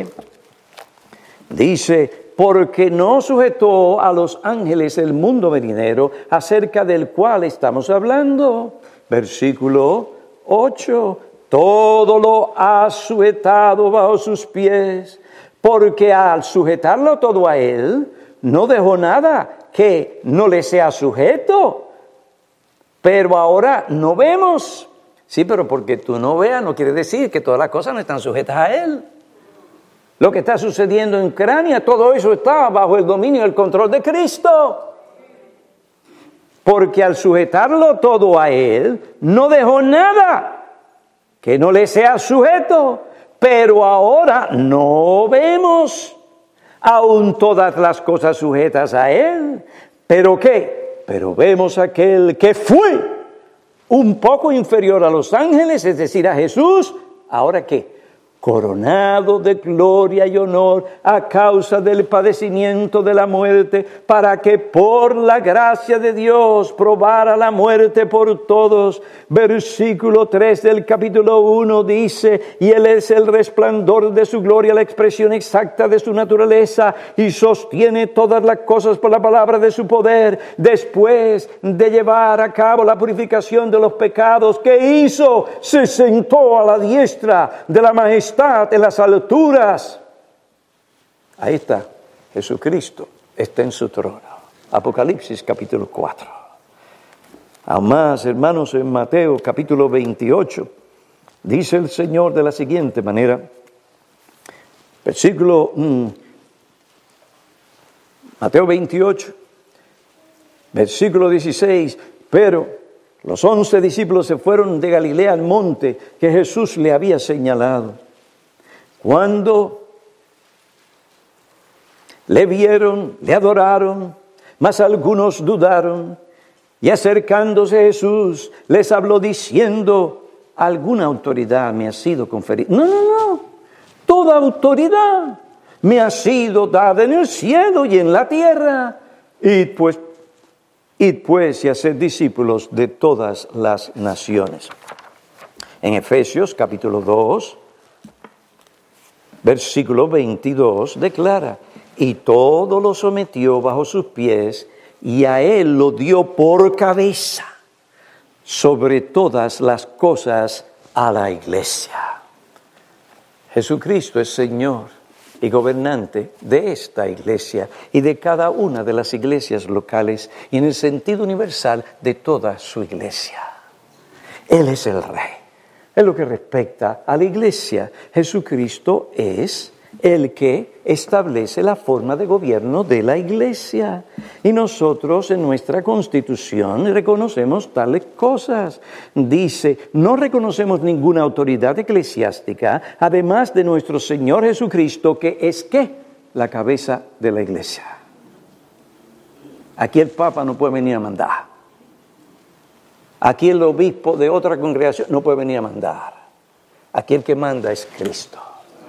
Dice, porque no sujetó a los ángeles el mundo venidero acerca del cual estamos hablando. Versículo ocho, todo lo ha sujetado bajo sus pies, porque al sujetarlo todo a Él, no dejó nada que no le sea sujeto. Pero ahora no vemos. Sí, pero porque tú no veas no quiere decir que todas las cosas no están sujetas a Él. Lo que está sucediendo en Ucrania, todo eso está bajo el dominio y el control de Cristo. Porque al sujetarlo todo a Él, no dejó nada que no le sea sujeto. Pero ahora no vemos aún todas las cosas sujetas a Él. ¿Pero qué? Pero vemos aquel que fue un poco inferior a los ángeles, es decir, a Jesús. ¿Ahora qué? Coronado de gloria y honor a causa del padecimiento de la muerte, para que por la gracia de Dios probara la muerte por todos. Versículo tres del capítulo uno dice, y Él es el resplandor de su gloria, la expresión exacta de su naturaleza, y sostiene todas las cosas por la palabra de su poder. Después de llevar a cabo la purificación de los pecados, ¿qué hizo? Se sentó a la diestra de la majestad en las alturas. Ahí está, Jesucristo está en su trono. Apocalipsis capítulo cuatro. Aún más, hermanos, en Mateo capítulo veintiocho, dice el Señor de la siguiente manera, versículo, mmm, Mateo veintiocho, versículo dieciséis, pero los once discípulos se fueron de Galilea al monte que Jesús le había señalado. Cuando le vieron, le adoraron, mas algunos dudaron. Y acercándose Jesús, les habló diciendo, alguna autoridad me ha sido conferida. No, no, no, toda autoridad me ha sido dada en el cielo y en la tierra. Y pues, id pues y haced discípulos de todas las naciones. En Efesios capítulo dos, versículo veintidós declara, y todo lo sometió bajo sus pies, y a Él lo dio por cabeza sobre todas las cosas a la iglesia. Jesucristo es Señor y gobernante de esta iglesia y de cada una de las iglesias locales y en el sentido universal de toda su iglesia. Él es el Rey. En lo que respecta a la iglesia, Jesucristo es el que establece la forma de gobierno de la iglesia. Y nosotros en nuestra Constitución reconocemos tales cosas. Dice, no reconocemos ninguna autoridad eclesiástica, además de nuestro Señor Jesucristo, que es ¿qué? La cabeza de la iglesia. Aquí el Papa no puede venir a mandar. Aquí el obispo de otra congregación no puede venir a mandar. Aquí el que manda es Cristo,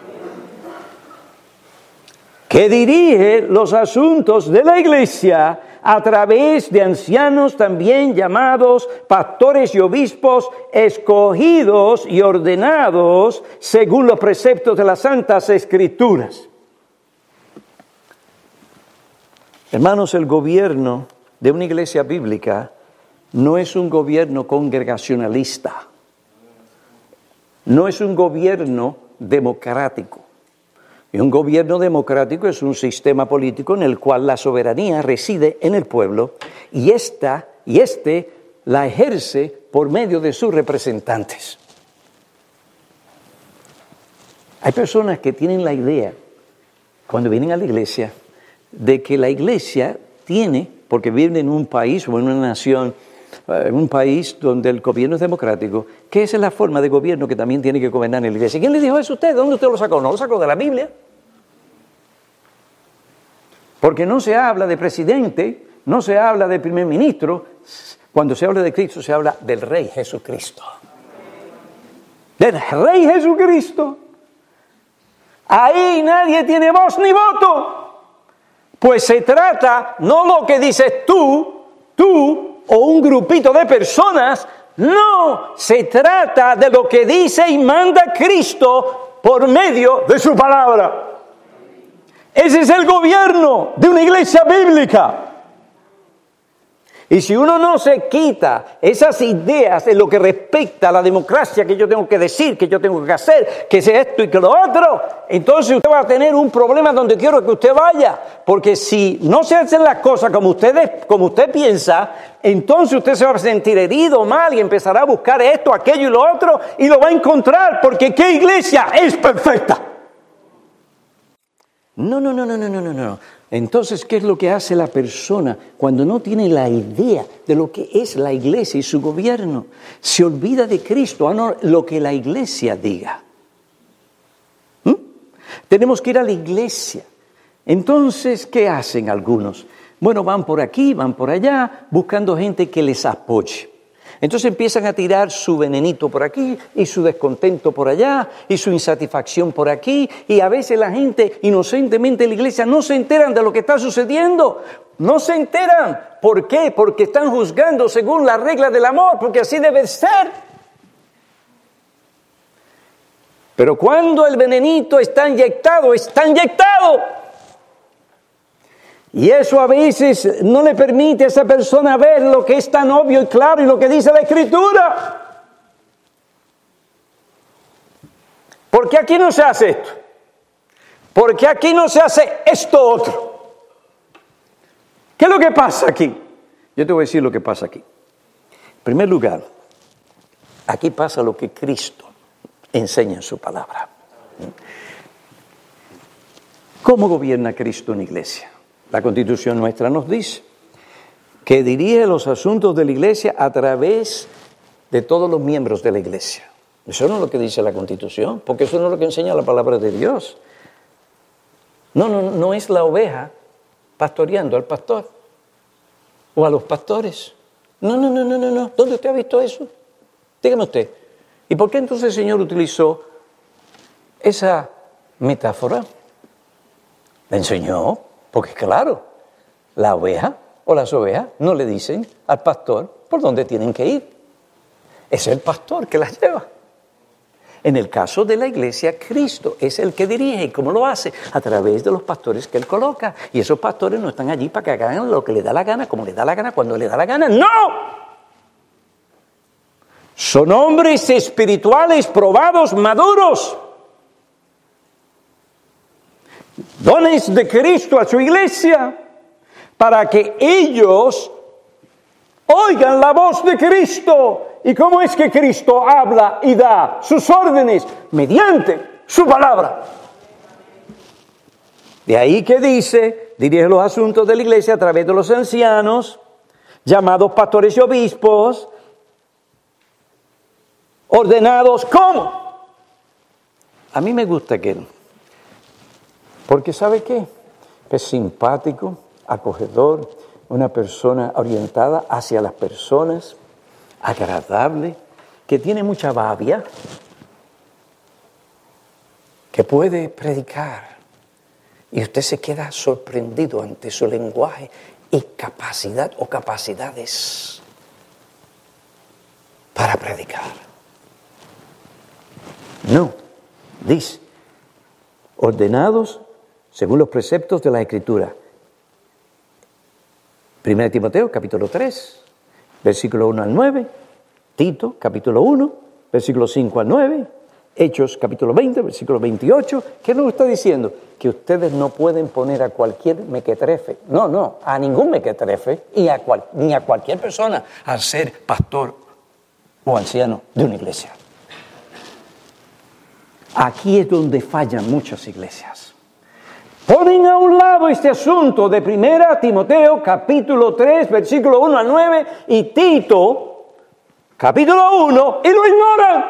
que dirige los asuntos de la iglesia a través de ancianos también llamados pastores y obispos, escogidos y ordenados según los preceptos de las Santas Escrituras. Hermanos, el gobierno de una iglesia bíblica no es un gobierno congregacionalista, no es un gobierno democrático. Y un gobierno democrático es un sistema político en el cual la soberanía reside en el pueblo y esta y este la ejerce por medio de sus representantes. Hay personas que tienen la idea, cuando vienen a la iglesia, de que la iglesia tiene, porque viven en un país o en una nación, en un país donde el gobierno es democrático, que esa es la forma de gobierno que también tiene que gobernar en la iglesia. ¿Quién le dijo eso a usted? ¿De dónde usted lo sacó? ¿No lo sacó de la Biblia? Porque no se habla de presidente, no se habla de primer ministro. Cuando se habla de Cristo, se habla del Rey Jesucristo. Del Rey Jesucristo. Ahí nadie tiene voz ni voto. Pues se trata, no lo que dices tú, tú o un grupito de personas, no, se trata de lo que dice y manda Cristo por medio de su palabra. Ese es el gobierno de una iglesia bíblica. Y si uno no se quita esas ideas en lo que respecta a la democracia, que yo tengo que decir, que yo tengo que hacer, que sea esto y que lo otro, entonces usted va a tener un problema donde quiero que usted vaya. Porque si no se hacen las cosas como usted, como usted piensa, entonces usted se va a sentir herido, mal y empezará a buscar esto, aquello y lo otro y lo va a encontrar. Porque ¿qué iglesia es perfecta? No, no, no, no, no, no, no, no. Entonces, ¿qué es lo que hace la persona cuando no tiene la idea de lo que es la iglesia y su gobierno? Se olvida de Cristo, a no lo que la iglesia diga. ¿Mm? Tenemos que ir a la iglesia. Entonces, ¿qué hacen algunos? Bueno, van por aquí, van por allá, buscando gente que les apoye. Entonces empiezan a tirar su venenito por aquí y su descontento por allá y su insatisfacción por aquí, y a veces la gente inocentemente en la iglesia no se enteran de lo que está sucediendo. No se enteran. ¿Por qué? Porque están juzgando según la regla del amor, porque así debe ser. Pero cuando el venenito está inyectado, está inyectado. Y eso a veces no le permite a esa persona ver lo que es tan obvio y claro y lo que dice la Escritura. ¿Por qué aquí no se hace esto? ¿Por qué aquí no se hace esto otro? ¿Qué es lo que pasa aquí? Yo te voy a decir lo que pasa aquí. En primer lugar, aquí pasa lo que Cristo enseña en su palabra. ¿Cómo gobierna Cristo en la iglesia? La Constitución nuestra nos dice que dirige los asuntos de la iglesia a través de todos los miembros de la iglesia. Eso no es lo que dice la Constitución, porque eso no es lo que enseña la palabra de Dios. No, no, no es la oveja pastoreando al pastor o a los pastores. No, no, no, no, no, no. ¿Dónde usted ha visto eso? Dígame usted. ¿Y por qué entonces el Señor utilizó esa metáfora? ¿La enseñó? Porque claro, la oveja o las ovejas no le dicen al pastor por dónde tienen que ir. Es el pastor que las lleva. En el caso de la iglesia, Cristo es el que dirige. ¿Y cómo lo hace? A través de los pastores que Él coloca. Y esos pastores no están allí para que hagan lo que les da la gana, como les da la gana, cuando les da la gana. ¡No! Son hombres espirituales probados, maduros. Dones de Cristo a su iglesia para que ellos oigan la voz de Cristo. ¿Y cómo es que Cristo habla y da sus órdenes? Mediante su palabra. De ahí que dice, dirige los asuntos de la iglesia a través de los ancianos, llamados pastores y obispos, ordenados ¿cómo? A mí me gusta aquel, porque ¿sabe qué? Es simpático, acogedor, una persona orientada hacia las personas, agradable, que tiene mucha babia, que puede predicar. Y usted se queda sorprendido ante su lenguaje y capacidad o capacidades para predicar. No, dice, ordenados según los preceptos de la Escritura. Primera de Timoteo, capítulo tres, versículo uno al nueve. Tito, capítulo uno, versículo cinco al nueve. Hechos, capítulo veinte, versículo veintiocho. ¿Qué nos está diciendo? Que ustedes no pueden poner a cualquier mequetrefe. No, no, a ningún mequetrefe y a cual, ni a cualquier persona al ser pastor o anciano de una iglesia. Aquí es donde fallan muchas iglesias. Ponen a un lado este asunto de Primera Timoteo, capítulo tres, versículo uno al nueve, y Tito, capítulo uno, y lo ignoran.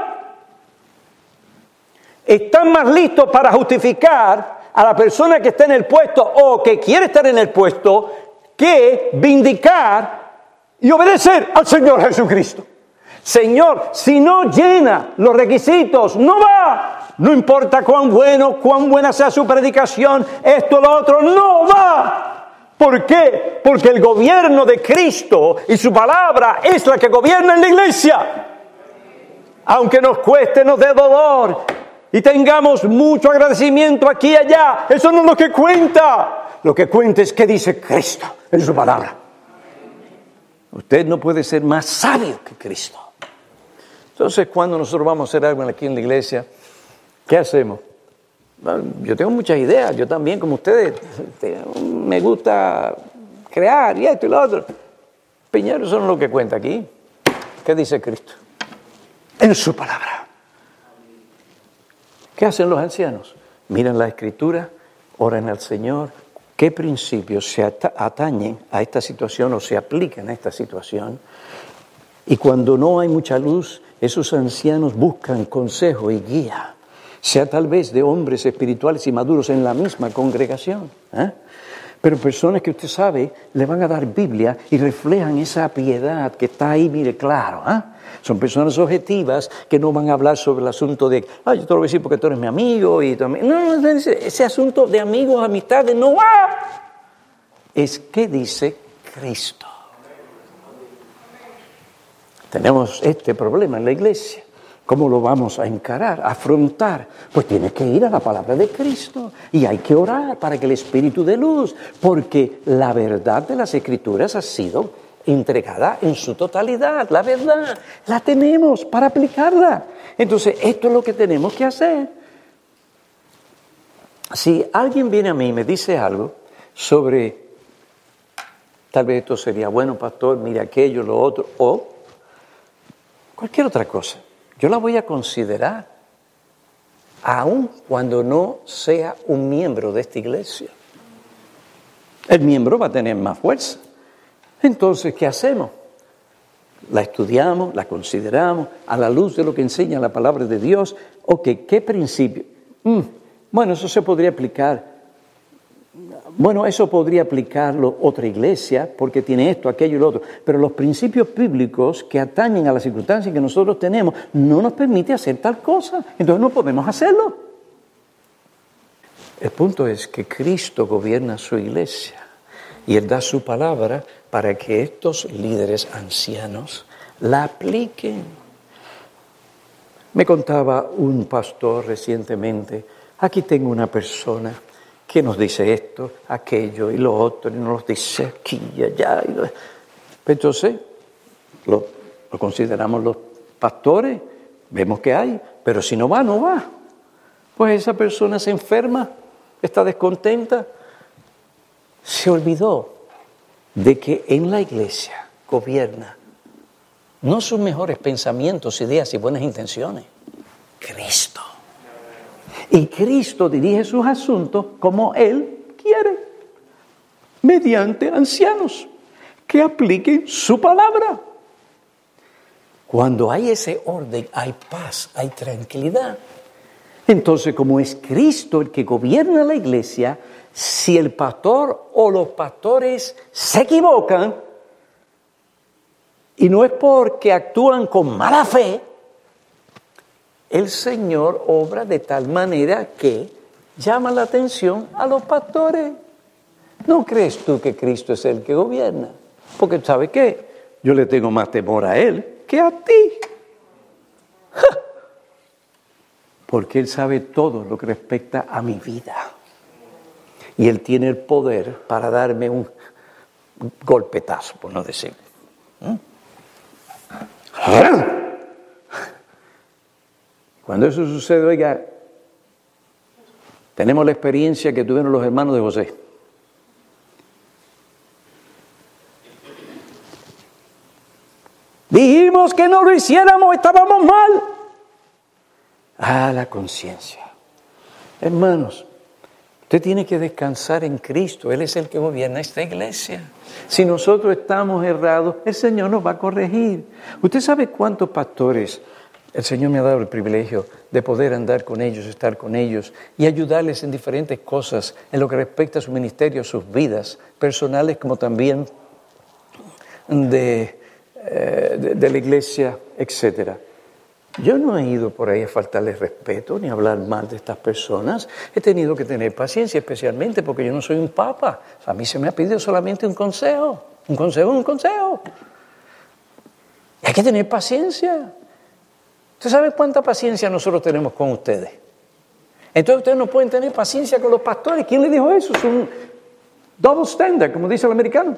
Están más listos para justificar a la persona que está en el puesto o que quiere estar en el puesto que vindicar y obedecer al Señor Jesucristo. Señor, si no llena los requisitos, no va. No importa cuán bueno, cuán buena sea su predicación, esto, lo otro, no va. ¿Por qué? Porque el gobierno de Cristo y su palabra es la que gobierna en la iglesia. Aunque nos cueste, nos dé dolor y tengamos mucho agradecimiento aquí y allá, eso no es lo que cuenta. Lo que cuenta es qué dice Cristo en su palabra. Usted no puede ser más sabio que Cristo. Entonces, cuando nosotros vamos a hacer algo aquí en la iglesia, ¿qué hacemos? Yo tengo muchas ideas, yo también, como ustedes, me gusta crear y esto y lo otro. Piñero, eso no es lo que cuenta aquí. ¿Qué dice Cristo? En su palabra. ¿Qué hacen los ancianos? Miran la Escritura, oran al Señor. ¿Qué principios se atañen a esta situación o se aplican a esta situación? Y cuando no hay mucha luz, esos ancianos buscan consejo y guía, sea tal vez de hombres espirituales y maduros en la misma congregación, ¿eh? Pero personas que usted sabe le van a dar Biblia y reflejan esa piedad que está ahí, mire, claro, ¿eh? Son personas objetivas que no van a hablar sobre el asunto de, ah, yo te lo voy a decir porque tú eres mi amigo y también. No, no, ese, ese asunto de amigos, amistades, no va. Es que dice Cristo. Tenemos este problema en la iglesia. ¿Cómo lo vamos a encarar, a afrontar? Pues tiene que ir a la palabra de Cristo y hay que orar para que el Espíritu dé luz, porque la verdad de las Escrituras ha sido entregada en su totalidad. La verdad la tenemos para aplicarla. Entonces, esto es lo que tenemos que hacer. Si alguien viene a mí y me dice algo sobre, tal vez esto sería bueno, pastor, mire aquello, lo otro, o cualquier otra cosa, yo la voy a considerar, aun cuando no sea un miembro de esta iglesia. El miembro va a tener más fuerza. Entonces, ¿qué hacemos? La estudiamos, la consideramos, a la luz de lo que enseña la palabra de Dios. Ok, ¿qué principio? Mm, bueno, eso se podría aplicar. Bueno, eso podría aplicarlo otra iglesia, porque tiene esto, aquello y lo otro. Pero los principios bíblicos que atañen a las circunstancias que nosotros tenemos no nos permiten hacer tal cosa. Entonces no podemos hacerlo. El punto es que Cristo gobierna su iglesia y Él da su palabra para que estos líderes ancianos la apliquen. Me contaba un pastor recientemente, aquí tengo una persona que nos dice esto, aquello y lo otro, y nos lo dice aquí y allá. Y lo... Entonces, lo, lo consideramos los pastores, vemos que hay, pero si no va, no va. Pues esa persona se enferma, está descontenta, se olvidó de que en la iglesia gobierna no sus mejores pensamientos, ideas y buenas intenciones, Cristo. Y Cristo dirige sus asuntos como Él quiere, mediante ancianos que apliquen su palabra. Cuando hay ese orden, hay paz, hay tranquilidad. Entonces, como es Cristo el que gobierna la iglesia, si el pastor o los pastores se equivocan, y no es porque actúan con mala fe, el Señor obra de tal manera que llama la atención a los pastores. ¿No crees tú que Cristo es el que gobierna? Porque ¿sabes qué? Yo le tengo más temor a Él que a ti. ¡Ja! Porque Él sabe todo lo que respecta a mi vida. Y Él tiene el poder para darme un golpetazo, por no decir. ¿Mm? Cuando eso sucede, oiga, tenemos la experiencia que tuvieron los hermanos de José. Dijimos que no lo hiciéramos, estábamos mal. Ah, la conciencia. Hermanos, usted tiene que descansar en Cristo. Él es el que gobierna esta iglesia. Si nosotros estamos errados, el Señor nos va a corregir. ¿Usted sabe cuántos pastores el Señor me ha dado el privilegio de poder andar con ellos, estar con ellos y ayudarles en diferentes cosas en lo que respecta a su ministerio, sus vidas personales como también de, eh, de, de la iglesia, etcétera? Yo no he ido por ahí a faltarles respeto ni a hablar mal de estas personas. He tenido que tener paciencia, especialmente porque yo no soy un papa. A mí se me ha pedido solamente un consejo. Un consejo, un consejo. Y hay que tener paciencia. ¿Usted sabe cuánta paciencia nosotros tenemos con ustedes? Entonces ustedes no pueden tener paciencia con los pastores. ¿Quién le dijo eso? Es un double standard, como dice el americano.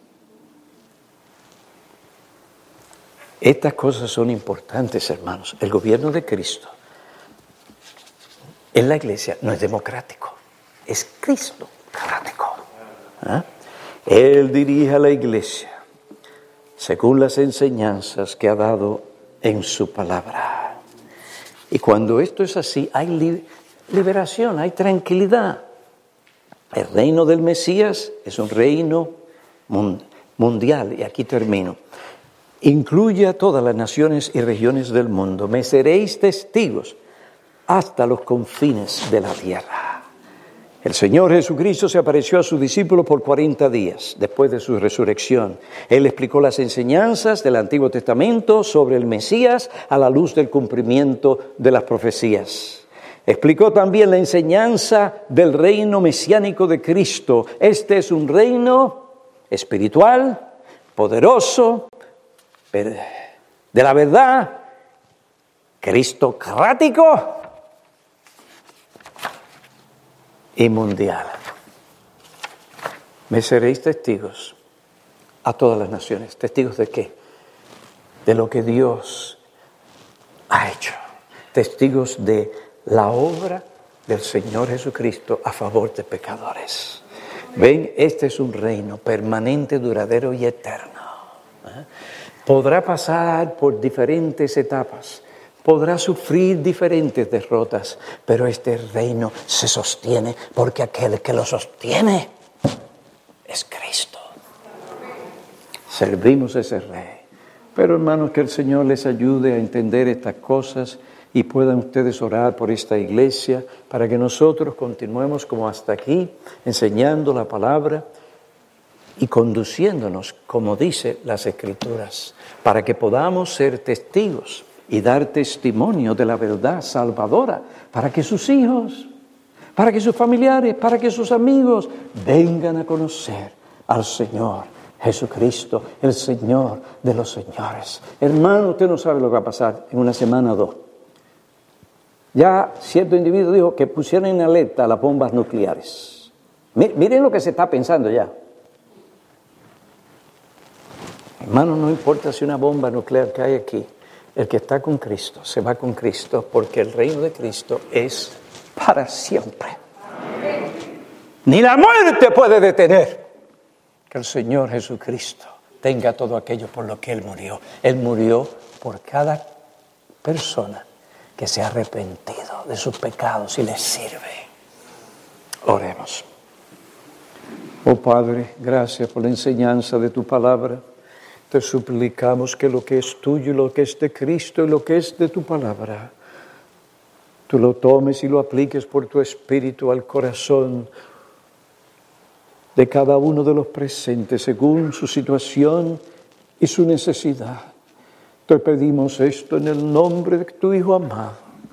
Estas cosas son importantes, hermanos. El gobierno de Cristo en la iglesia no es democrático, es cristocrático. ¿Ah? Él dirige a la iglesia según las enseñanzas que ha dado en su palabra. Y cuando esto es así, hay li- liberación, hay tranquilidad. El reino del Mesías es un reino mun- mundial, y aquí termino. Incluye a todas las naciones y regiones del mundo. Me seréis testigos hasta los confines de la tierra. El Señor Jesucristo se apareció a sus discípulos por cuarenta días después de su resurrección. Él explicó las enseñanzas del Antiguo Testamento sobre el Mesías a la luz del cumplimiento de las profecías. Explicó también la enseñanza del reino mesiánico de Cristo. Este es un reino espiritual, poderoso, de la verdad, cristocrático y mundial. Me seréis testigos a todas las naciones. ¿Testigos de qué? De lo que Dios ha hecho. Testigos de la obra del Señor Jesucristo a favor de pecadores. Ven, este es un reino permanente, duradero y eterno. ¿Eh? Podrá pasar por diferentes etapas, podrá sufrir diferentes derrotas, pero este reino se sostiene porque aquel que lo sostiene es Cristo. Servimos a ese Rey. Pero hermanos, que el Señor les ayude a entender estas cosas y puedan ustedes orar por esta iglesia para que nosotros continuemos como hasta aquí, enseñando la palabra y conduciéndonos, como dice las Escrituras, para que podamos ser testigos y dar testimonio de la verdad salvadora, para que sus hijos, para que sus familiares, para que sus amigos vengan a conocer al Señor Jesucristo, el Señor de los señores. Hermano, usted no sabe lo que va a pasar en una semana o dos. Ya cierto individuo dijo que pusieron en alerta las bombas nucleares. Miren lo que se está pensando ya. Hermano, no importa si una bomba nuclear cae aquí, el que está con Cristo se va con Cristo, porque el reino de Cristo es para siempre. Ni la muerte puede detener que el Señor Jesucristo tenga todo aquello por lo que Él murió. Él murió por cada persona que se ha arrepentido de sus pecados y les sirve. Oremos. Oh Padre, gracias por la enseñanza de tu palabra. Te suplicamos que lo que es tuyo y lo que es de Cristo y lo que es de tu palabra, tú lo tomes y lo apliques por tu Espíritu al corazón de cada uno de los presentes según su situación y su necesidad. Te pedimos esto en el nombre de tu Hijo amado.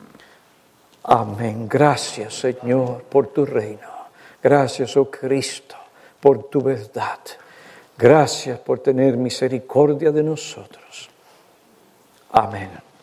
Amén. Gracias, Señor, por tu reino. Gracias, oh Cristo, por tu verdad. Gracias por tener misericordia de nosotros. Amén.